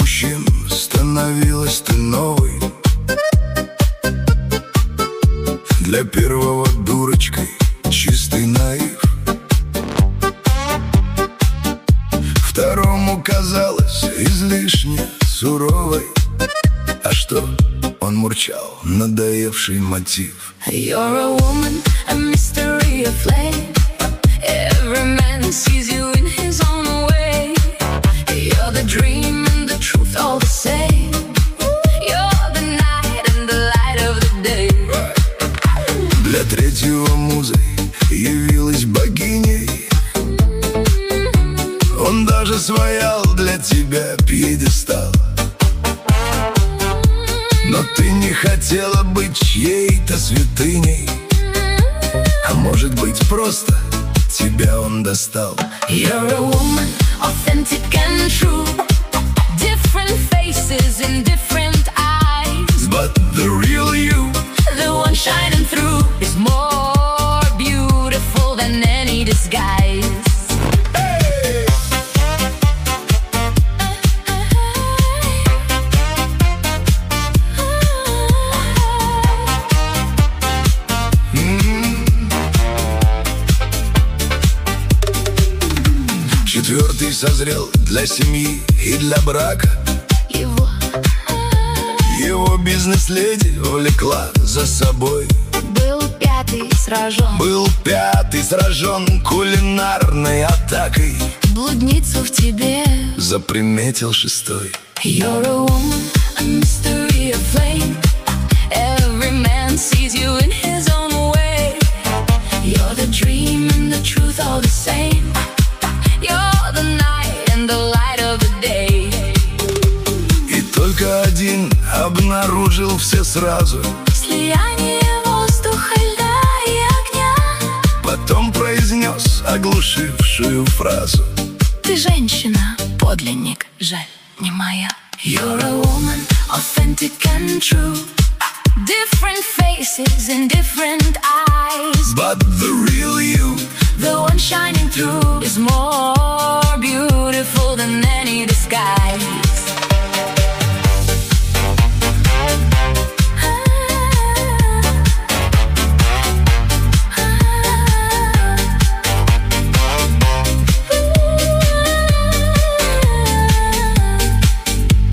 мужчин становилась ты новой. Для первого дурочкой чистый наив. Второму казалось излишне суровой. А что? Он мурчал, надоевший мотив. You're a woman, a mystery, a flame. Every man sees you in his own way. You're the dream and the truth all the same. You're the night and the light of the day. Для третьего музой явилась богиней. Он даже своял для тебя пьедестал. Но ты не хотела быть чьей-то святыней. А может быть, просто тебя он достал. You're a woman, authentic and true. Different faces in different eyes. But the real you, the one shining through, is more beautiful than any disguise. Четвертый созрел для семьи и для брака. Его бизнес-леди увлекла за собой. Был пятый сражен кулинарной атакой. Блудницу в тебе заприметил шестой. You're a woman, a mystery, a flame. Every man sees you in his own way. You're the dream and the truth all the same. You're the night and the light of the day. И только один обнаружил все сразу. Слияние воздуха, льда и огня. Потом произнес оглушившую фразу. Ты женщина, подлинник, жаль, не моя. You're a woman, authentic and true. Different faces and different eyes. But the real you, the one shining through, is more beautiful than any disguise.